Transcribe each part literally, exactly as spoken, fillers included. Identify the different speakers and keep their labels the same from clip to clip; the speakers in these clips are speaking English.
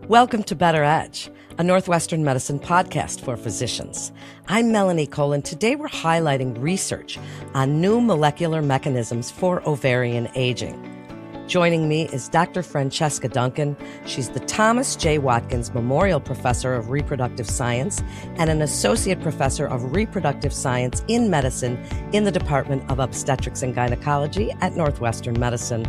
Speaker 1: Welcome to Better Edge, a Northwestern medicine podcast for physicians. I'm Melanie Colin. Today we're highlighting research on new molecular mechanisms for ovarian aging. Joining me is Doctor Francesca Duncan. She's the Thomas J. Watkins Memorial Professor of Reproductive Science and an Associate Professor of Reproductive Science in Medicine in the Department of Obstetrics and Gynecology at Northwestern Medicine.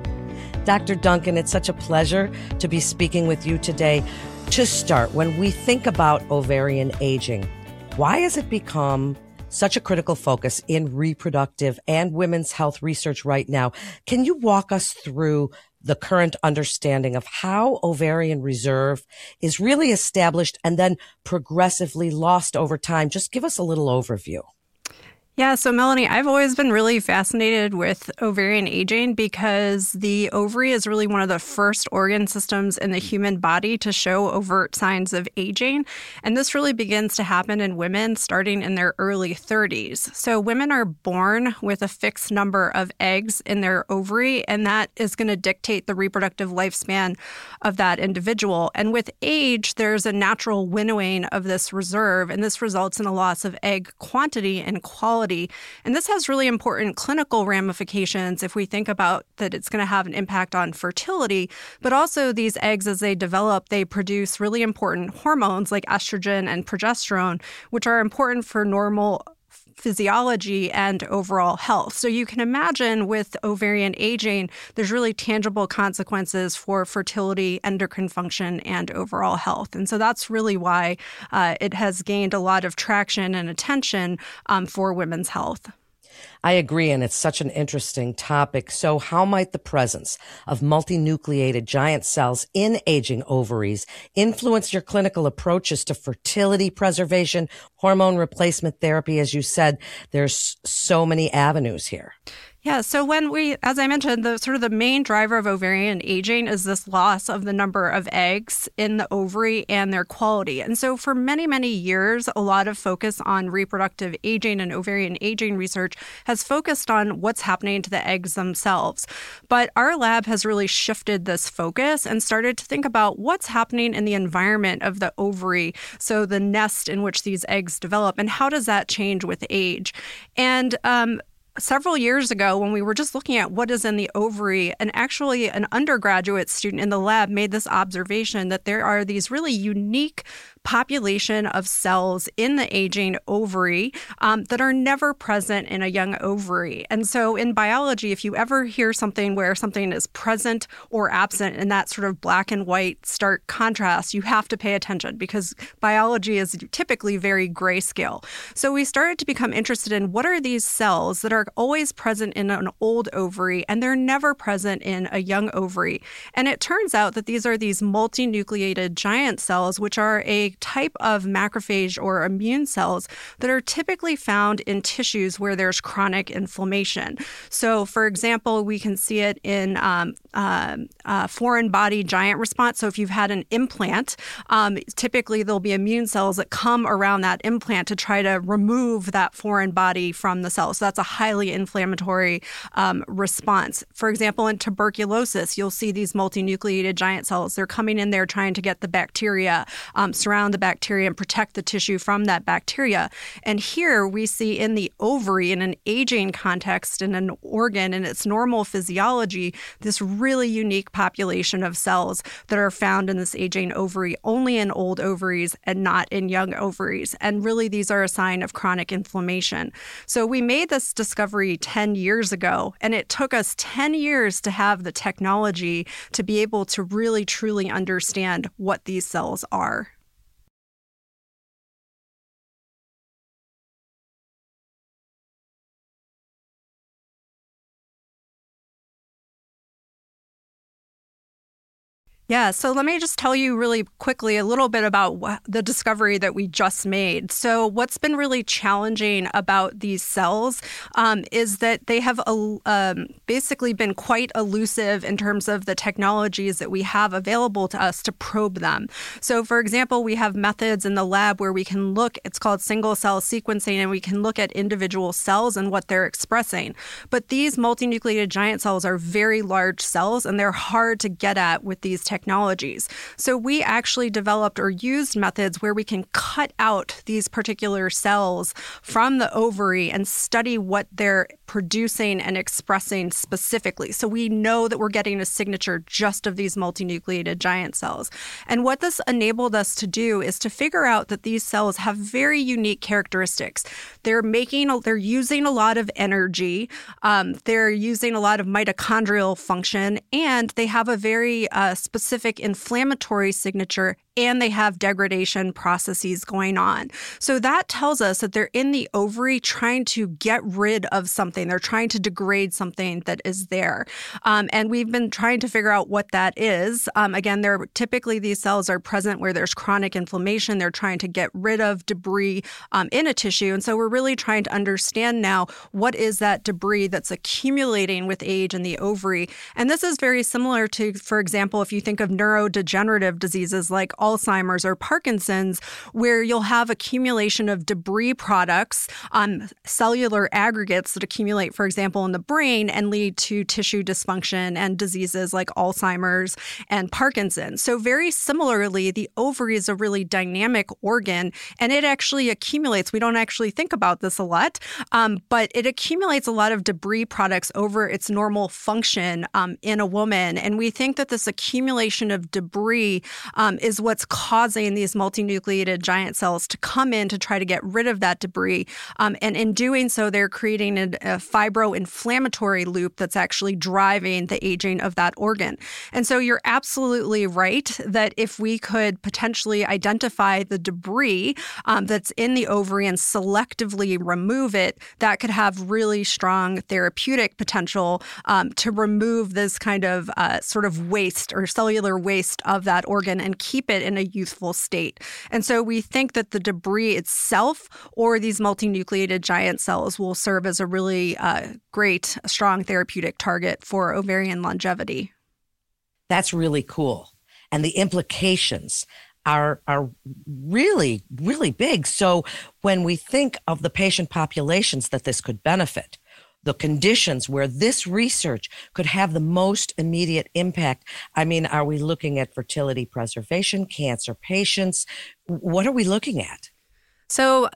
Speaker 1: Doctor Duncan, it's such a pleasure to be speaking with you today. To start, when we think about ovarian aging, why has it become such a critical focus in reproductive and women's health research right now? Can you walk us through the current understanding of how ovarian reserve is really established and then progressively lost over time? Just give us a little overview.
Speaker 2: Yeah, so Melanie, I've always been really fascinated with ovarian aging because the ovary is really one of the first organ systems in the human body to show overt signs of aging. And this really begins to happen in women starting in their early thirties. So women are born with a fixed number of eggs in their ovary, and that is going to dictate the reproductive lifespan of that individual. And with age, there's a natural winnowing of this reserve, and this results in a loss of egg quantity and quality. And this has really important clinical ramifications if we think about that it's going to have an impact on fertility, but also these eggs, as they develop, they produce really important hormones like estrogen and progesterone, which are important for normal physiology and overall health. So you can imagine with ovarian aging, there's really tangible consequences for fertility, endocrine function, and overall health. And so that's really why uh, it has gained a lot of traction and attention um, for women's health.
Speaker 1: I agree, and it's such an interesting topic. So how might the presence of multinucleated giant cells in aging ovaries influence your clinical approaches to fertility preservation, hormone replacement therapy? As you said, there's so many avenues here.
Speaker 2: Yeah, so when we, as I mentioned, the sort of the main driver of ovarian aging is this loss of the number of eggs in the ovary and their quality. And so for many, many years, a lot of focus on reproductive aging and ovarian aging research has focused on what's happening to the eggs themselves. But our lab has really shifted this focus and started to think about what's happening in the environment of the ovary, so the nest in which these eggs develop, and how does that change with age? And um, Several years ago, when we were just looking at what is in the ovary, and actually an undergraduate student in the lab made this observation that there are these really unique population of cells in the aging ovary um, that are never present in a young ovary. And so in biology, if you ever hear something where something is present or absent in that sort of black and white stark contrast, you have to pay attention because biology is typically very grayscale. So we started to become interested in what are these cells that are always present in an old ovary and they're never present in a young ovary. And it turns out that these are these multinucleated giant cells, which are a type of macrophage or immune cells that are typically found in tissues where there's chronic inflammation. So, for example, we can see it in um, uh, uh, foreign body giant response. So if you've had an implant, um, typically there'll be immune cells that come around that implant to try to remove that foreign body from the cell. So that's a highly inflammatory um, response. For example, in tuberculosis, you'll see these multinucleated giant cells. They're coming in there trying to get the bacteria um, surrounding the bacteria and protect the tissue from that bacteria. And here we see in the ovary, in an aging context, in an organ, in its normal physiology, this really unique population of cells that are found in this aging ovary only in old ovaries and not in young ovaries. And really, these are a sign of chronic inflammation. So we made this discovery ten years ago, and it took us ten years to have the technology to be able to really, truly understand what these cells are. Yeah, so let me just tell you really quickly a little bit about wh- the discovery that we just made. So what's been really challenging about these cells um, is that they have uh, um, basically been quite elusive in terms of the technologies that we have available to us to probe them. So for example, we have methods in the lab where we can look, it's called single cell sequencing, and we can look at individual cells and what they're expressing. But these multinucleated giant cells are very large cells, and they're hard to get at with these technologies. technologies. So we actually developed or used methods where we can cut out these particular cells from the ovary and study what they're producing and expressing specifically. So we know that we're getting a signature just of these multinucleated giant cells. And what this enabled us to do is to figure out that these cells have very unique characteristics. They're making, they're using a lot of energy. Um, they're using a lot of mitochondrial function, and they have a very uh, specific inflammatory signature, and they have degradation processes going on. So that tells us that they're in the ovary trying to get rid of something. They're trying to degrade something that is there. Um, and we've been trying to figure out what that is. Um, again, they're typically these cells are present where there's chronic inflammation. They're trying to get rid of debris um, in a tissue. And so we're really trying to understand now what is that debris that's accumulating with age in the ovary. And this is very similar to, for example, if you think of neurodegenerative diseases like Alzheimer's or Parkinson's, where you'll have accumulation of debris products, um, cellular aggregates that accumulate, for example, in the brain and lead to tissue dysfunction and diseases like Alzheimer's and Parkinson's. So very similarly, the ovary is a really dynamic organ, and it actually accumulates. We don't actually think about this a lot, um, but it accumulates a lot of debris products over its normal function um, in a woman. And we think that this accumulation of debris um, is what what's causing these multinucleated giant cells to come in to try to get rid of that debris. Um, and in doing so, they're creating a, a fibro-inflammatory loop that's actually driving the aging of that organ. And so you're absolutely right that if we could potentially identify the debris um, that's in the ovary and selectively remove it, that could have really strong therapeutic potential um, to remove this kind of uh, sort of waste or cellular waste of that organ and keep it in a youthful state. And so we think that the debris itself or these multinucleated giant cells will serve as a really uh, great, strong therapeutic target for ovarian longevity.
Speaker 1: That's really cool. And the implications are are really, really big. So when we think of the patient populations that this could benefit, the conditions where this research could have the most immediate impact. I mean, are we looking at fertility preservation, cancer patients? What are we looking at?
Speaker 2: So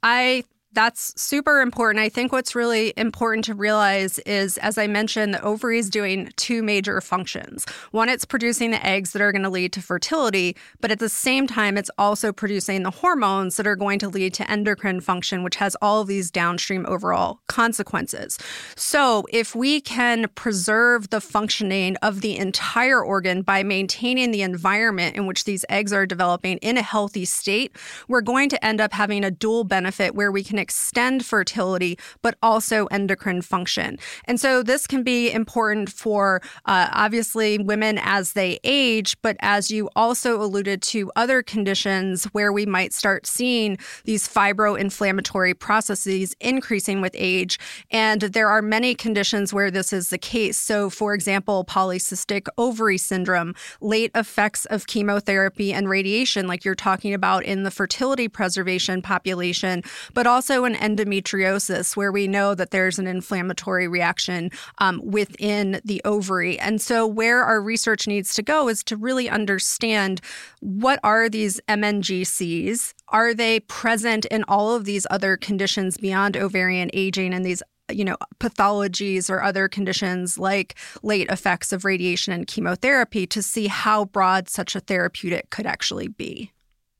Speaker 2: I That's super important. I think what's really important to realize is, as I mentioned, the ovary is doing two major functions. One, it's producing the eggs that are going to lead to fertility, but at the same time, it's also producing the hormones that are going to lead to endocrine function, which has all of these downstream overall consequences. So if we can preserve the functioning of the entire organ by maintaining the environment in which these eggs are developing in a healthy state, we're going to end up having a dual benefit where we can extend fertility, but also endocrine function. And so this can be important for uh, obviously women as they age, but as you also alluded to, other conditions where we might start seeing these fibro-inflammatory processes increasing with age. And there are many conditions where this is the case. So for example, polycystic ovary syndrome, late effects of chemotherapy and radiation, like you're talking about in the fertility preservation population, but also an endometriosis, where we know that there's an inflammatory reaction um, within the ovary. And so where our research needs to go is to really understand, what are these M N G Cs? Are they present in all of these other conditions beyond ovarian aging and these you know, pathologies or other conditions like late effects of radiation and chemotherapy, to see how broad such a therapeutic could actually be?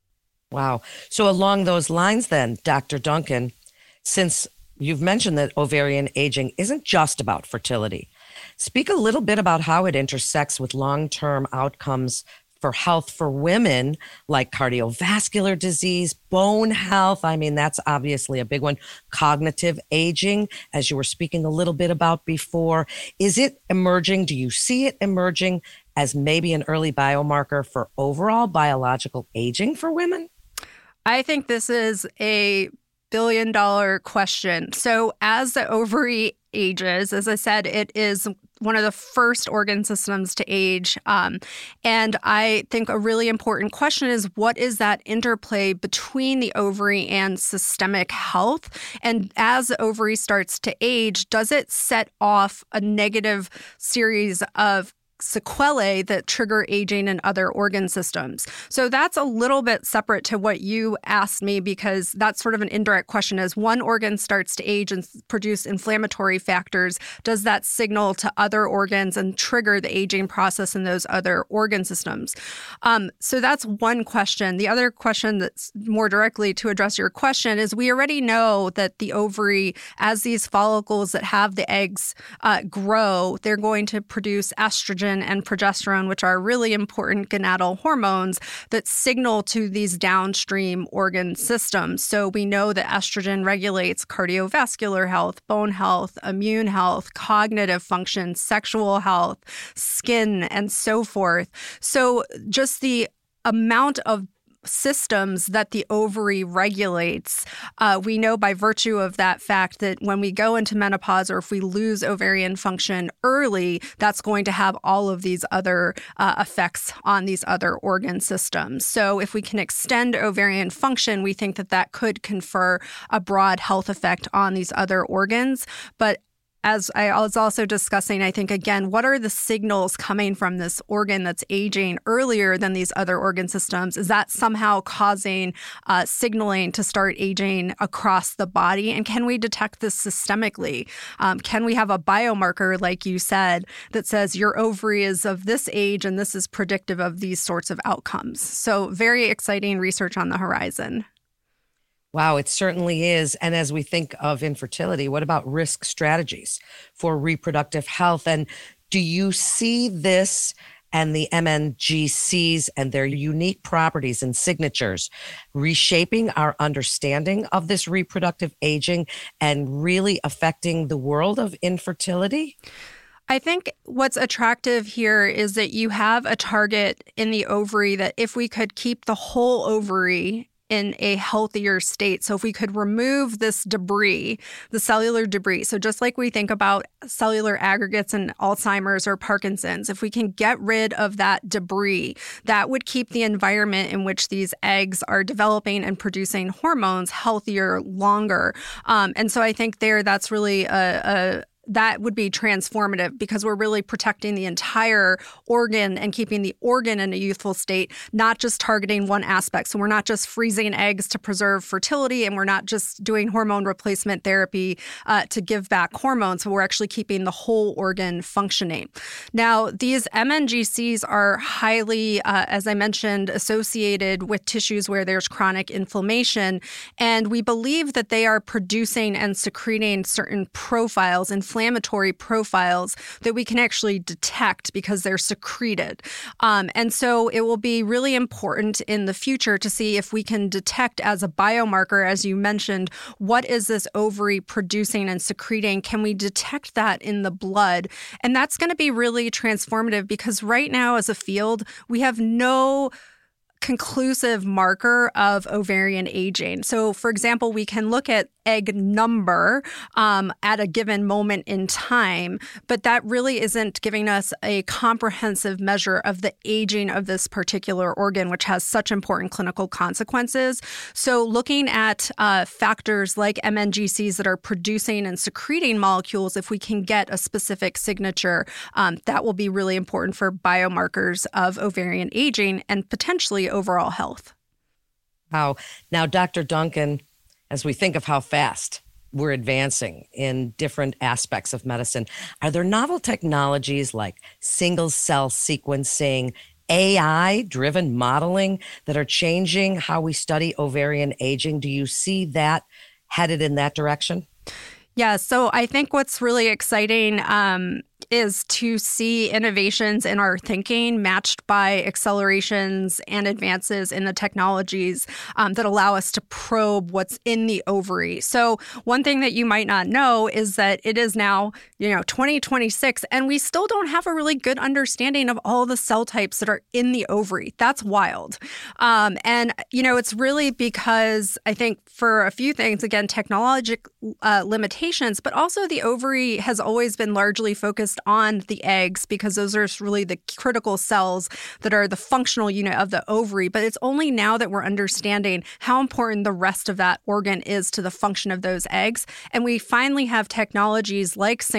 Speaker 1: Wow. So along those lines then, Doctor Duncan, since you've mentioned that ovarian aging isn't just about fertility, speak a little bit about how it intersects with long-term outcomes for health for women, like cardiovascular disease, bone health. I mean, that's obviously a big one. Cognitive aging, as you were speaking a little bit about before. Is it emerging? Do you see it emerging as maybe an early biomarker for overall biological aging for women?
Speaker 2: I think this is a billion dollar question. So as the ovary ages, as I said, it is one of the first organ systems to age. Um, and I think a really important question is, what is that interplay between the ovary and systemic health? And as the ovary starts to age, does it set off a negative series of sequelae that trigger aging in other organ systems. So that's a little bit separate to what you asked me, because that's sort of an indirect question. As one organ starts to age and produce inflammatory factors, does that signal to other organs and trigger the aging process in those other organ systems? Um, so that's one question. The other question that's more directly to address your question is we already know that the ovary, as these follicles that have the eggs uh, grow, they're going to produce estrogen and progesterone, which are really important gonadal hormones that signal to these downstream organ systems. So we know that estrogen regulates cardiovascular health, bone health, immune health, cognitive function, sexual health, skin, and so forth. So just the amount of systems that the ovary regulates, uh, we know by virtue of that fact that when we go into menopause or if we lose ovarian function early, that's going to have all of these other uh, effects on these other organ systems. So if we can extend ovarian function, we think that that could confer a broad health effect on these other organs. But as I was also discussing, I think, again, what are the signals coming from this organ that's aging earlier than these other organ systems? Is that somehow causing uh, signaling to start aging across the body? And can we detect this systemically? Um, can we have a biomarker, like you said, that says your ovary is of this age and this is predictive of these sorts of outcomes? So very exciting research on the horizon.
Speaker 1: Wow, it certainly is. And as we think of infertility, what about risk strategies for reproductive health? And do you see this and the M N G Cs and their unique properties and signatures reshaping our understanding of this reproductive aging and really affecting the world of infertility?
Speaker 2: I think what's attractive here is that you have a target in the ovary that if we could keep the whole ovary in a healthier state. So if we could remove this debris, the cellular debris, so just like we think about cellular aggregates in Alzheimer's or Parkinson's, if we can get rid of that debris, that would keep the environment in which these eggs are developing and producing hormones healthier longer. Um, and so I think there that's really a, a that would be transformative because we're really protecting the entire organ and keeping the organ in a youthful state, not just targeting one aspect. So we're not just freezing eggs to preserve fertility, and we're not just doing hormone replacement therapy uh, to give back hormones. So we're actually keeping the whole organ functioning. Now, these M N G Cs are highly, uh, as I mentioned, associated with tissues where there's chronic inflammation. And we believe that they are producing and secreting certain profiles, inflammatory inflammatory profiles that we can actually detect because they're secreted. Um, and so it will be really important in the future to see if we can detect as a biomarker, as you mentioned, what is this ovary producing and secreting? Can we detect that in the blood? And that's going to be really transformative because right now as a field, we have no conclusive marker of ovarian aging. So, for example, we can look at egg number um, at a given moment in time, but that really isn't giving us a comprehensive measure of the aging of this particular organ, which has such important clinical consequences. So looking at uh, factors like M N G Cs that are producing and secreting molecules, if we can get a specific signature, um, that will be really important for biomarkers of ovarian aging and potentially overall health.
Speaker 1: Wow. Now, Doctor Duncan, as we think of how fast we're advancing in different aspects of medicine, are there novel technologies like single cell sequencing, A I-driven modeling that are changing how we study ovarian aging? Do you see that headed in that direction?
Speaker 2: Yeah, so I think what's really exciting um, is to see innovations in our thinking matched by accelerations and advances in the technologies um, that allow us to probe what's in the ovary. So one thing that you might not know is that it is now, you know, twenty twenty-six, and we still don't have a really good understanding of all the cell types that are in the ovary. That's wild. Um, and, you know, it's really because I think for a few things, again, technological uh, limitations, but also the ovary has always been largely focused on the eggs because those are really the critical cells that are the functional unit of the ovary. But it's only now that we're understanding how important the rest of that organ is to the function of those eggs. And we finally have technologies like single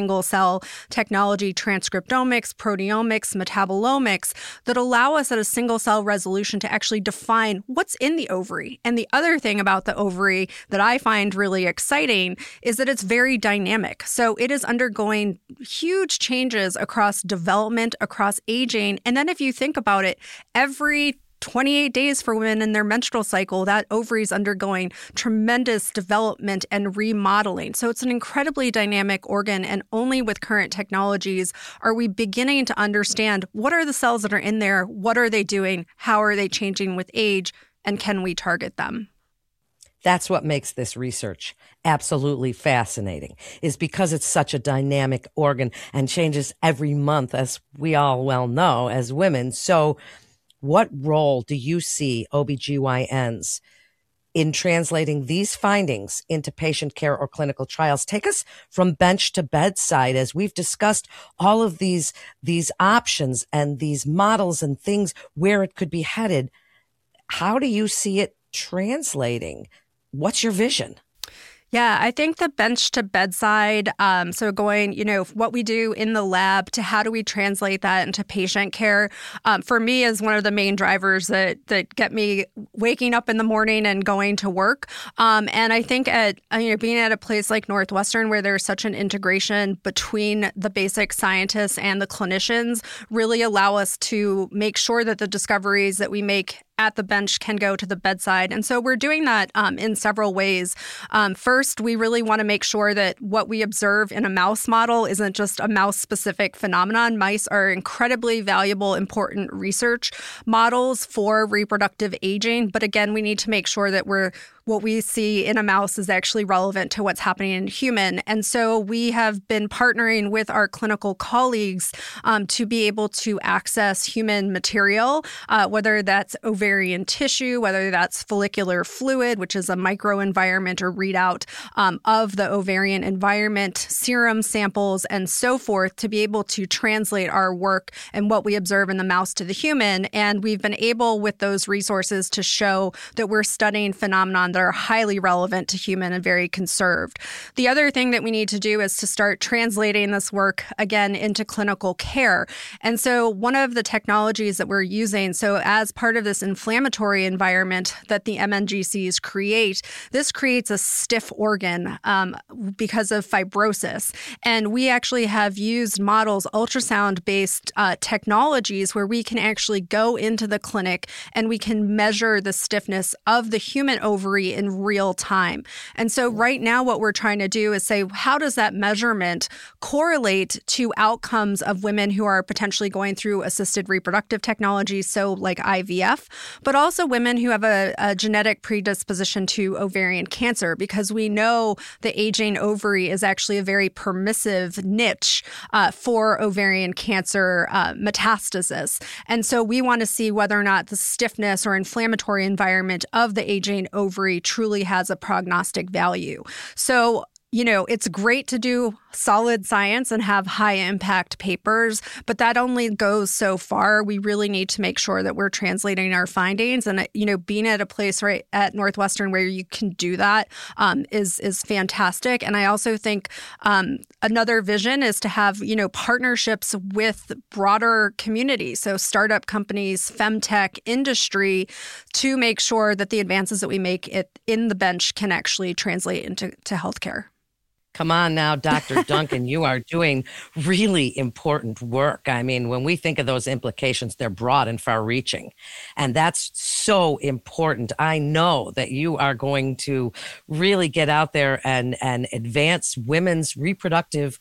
Speaker 2: single cell technology, transcriptomics, proteomics, metabolomics, that allow us at a single cell resolution to actually define what's in the ovary. And the other thing about the ovary that I find really exciting is that it's very dynamic. So it is undergoing huge changes across development, across aging. And then if you think about it, every twenty-eight days for women in their menstrual cycle, that ovary is undergoing tremendous development and remodeling. So it's an incredibly dynamic organ. And only with current technologies are we beginning to understand what are the cells that are in there, what are they doing, how are they changing with age, and can we target them?
Speaker 1: That's what makes this research absolutely fascinating, is because it's such a dynamic organ and changes every month, as we all well know as women. So what role do you see O B G Y Ns in translating these findings into patient care or clinical trials? Take us from bench to bedside as we've discussed all of these, these options and these models and things where it could be headed. How do you see it translating? What's your vision?
Speaker 2: Yeah, I think the bench to bedside, um, so going, you know, what we do in the lab to how do we translate that into patient care, um, for me is one of the main drivers that that get me waking up in the morning and going to work. Um, and I think at, you know, being at a place like Northwestern where there's such an integration between the basic scientists and the clinicians really allow us to make sure that the discoveries that we make at the bench can go to the bedside. And so we're doing that um, in several ways. Um, first, we really want to make sure that what we observe in a mouse model isn't just a mouse-specific phenomenon. Mice are incredibly valuable, important research models for reproductive aging. But again, we need to make sure that we're what we see in a mouse is actually relevant to what's happening in human. And so we have been partnering with our clinical colleagues um, to be able to access human material, uh, whether that's ovarian tissue, whether that's follicular fluid, which is a microenvironment or readout um, of the ovarian environment, serum samples, and so forth, to be able to translate our work and what we observe in the mouse to the human. And we've been able, with those resources, to show that we're studying phenomena that are highly relevant to human and very conserved. The other thing that we need to do is to start translating this work again into clinical care. And so one of the technologies that we're using, so as part of this inflammatory environment that the M N G Cs create, this creates a stiff organ um, because of fibrosis. And we actually have used models, ultrasound-based uh, technologies, where we can actually go into the clinic and we can measure the stiffness of the human ovary in real time. And so right now what we're trying to do is say, how does that measurement correlate to outcomes of women who are potentially going through assisted reproductive technology, so like I V F, but also women who have a, a genetic predisposition to ovarian cancer, because we know the aging ovary is actually a very permissive niche uh, for ovarian cancer uh, metastasis. And so we want to see whether or not the stiffness or inflammatory environment of the aging ovary truly has a prognostic value. So, you know, it's great to do solid science and have high impact papers, but that only goes so far. We really need to make sure that we're translating our findings, and, you know, being at a place right at Northwestern where you can do that um, is is fantastic. And I also think um, another vision is to have, you know, partnerships with broader communities, so startup companies, femtech industry, to make sure that the advances that we make it in the bench can actually translate into to healthcare.
Speaker 1: Come on now, Doctor Duncan, you are doing really important work. I mean, when we think of those implications, they're broad and far reaching. And that's so important. I know that you are going to really get out there and, and advance women's reproductive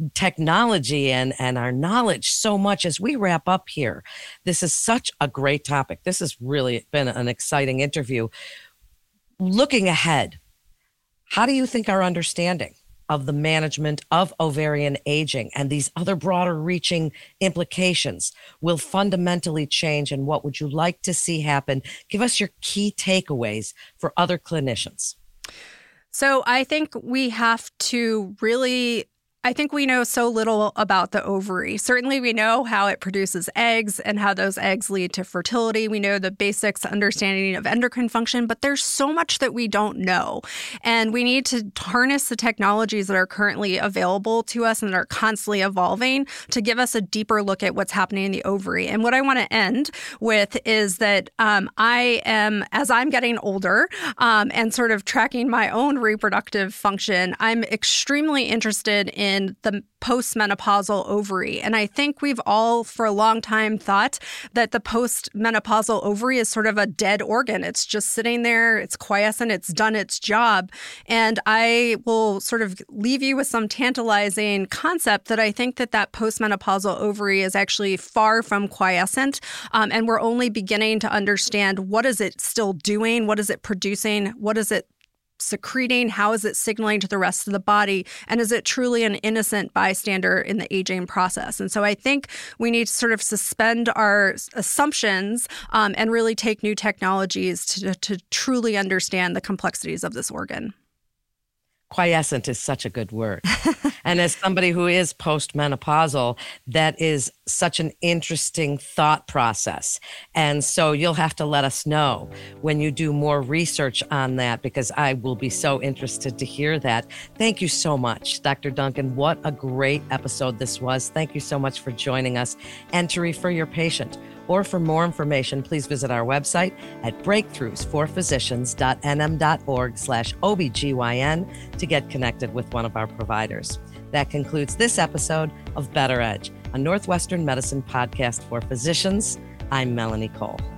Speaker 1: technology and, and our knowledge so much as we wrap up here. This is such a great topic. This has really been an exciting interview. Looking ahead, how do you think our understanding of the management of ovarian aging and these other broader reaching implications will fundamentally change, and what would you like to see happen? Give us your key takeaways for other clinicians.
Speaker 2: So I think we have to really I think we know so little about the ovary. Certainly, we know how it produces eggs and how those eggs lead to fertility. We know the basics understanding of endocrine function, but there's so much that we don't know. And we need to harness the technologies that are currently available to us and that are constantly evolving to give us a deeper look at what's happening in the ovary. And what I want to end with is that um, I am, as I'm getting older um, and sort of tracking my own reproductive function, I'm extremely interested in in the postmenopausal ovary. And I think we've all for a long time thought that the postmenopausal ovary is sort of a dead organ. It's just sitting there, it's quiescent, it's done its job. And I will sort of leave you with some tantalizing concept that I think that that postmenopausal ovary is actually far from quiescent. Um, and we're only beginning to understand what is it still doing? What is it producing? What is it secreting? How is it signaling to the rest of the body? And is it truly an innocent bystander in the aging process? And so I think we need to sort of suspend our assumptions um, and really take new technologies to, to truly understand the complexities of this organ.
Speaker 1: Quiescent is such a good word. And as somebody who is postmenopausal, that is such an interesting thought process. And so you'll have to let us know when you do more research on that, because I will be so interested to hear that. Thank you so much, Doctor Duncan. What a great episode this was. Thank you so much for joining us. And to refer your patient or for more information, please visit our website at breakthroughs for physicians dot n m dot org slash O B G Y N to get connected with one of our providers. That concludes this episode of Better Edge, a Northwestern Medicine podcast for physicians. I'm Melanie Cole.